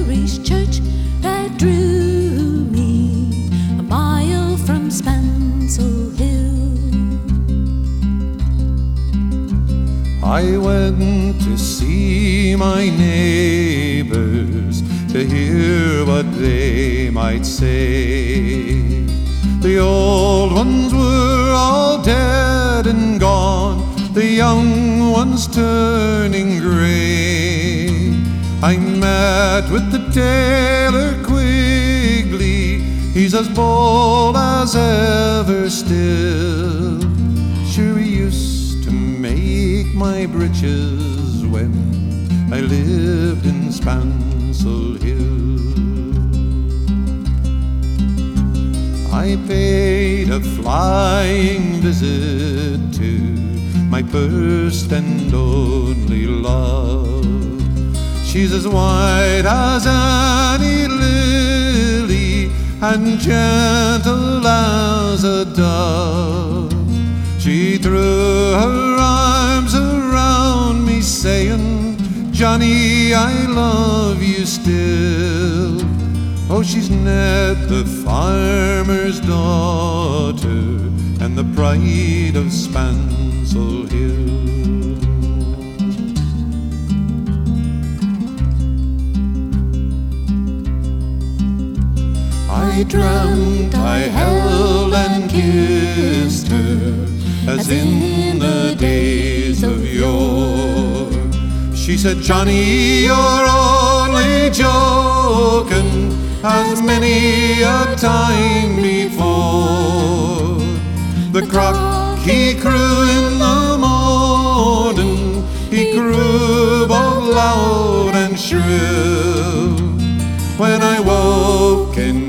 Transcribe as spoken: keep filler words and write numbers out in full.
parish church that drew me a mile from Spansel Hill. I went to see my neighbors to hear what they might say. The old ones were all dead and gone, the young ones turning gray. I met with the tailor Quigley, he's as bold as ever still. Sure, he used to make my breeches when I lived in Spansel Hill. I paid a flying visit to my first and only love. She's as white as any lily and gentle as a dove. She threw her arms around me saying, "Johnny, I love you still." Oh, she's Ned, the farmer's daughter, and the pride of Spansel Hill. I dreamt I held and kissed her as in the days of yore. She said, "Johnny, you're only joking, as many a time before." The cock he crew in the morning, he crew both loud and shrill. When I woke in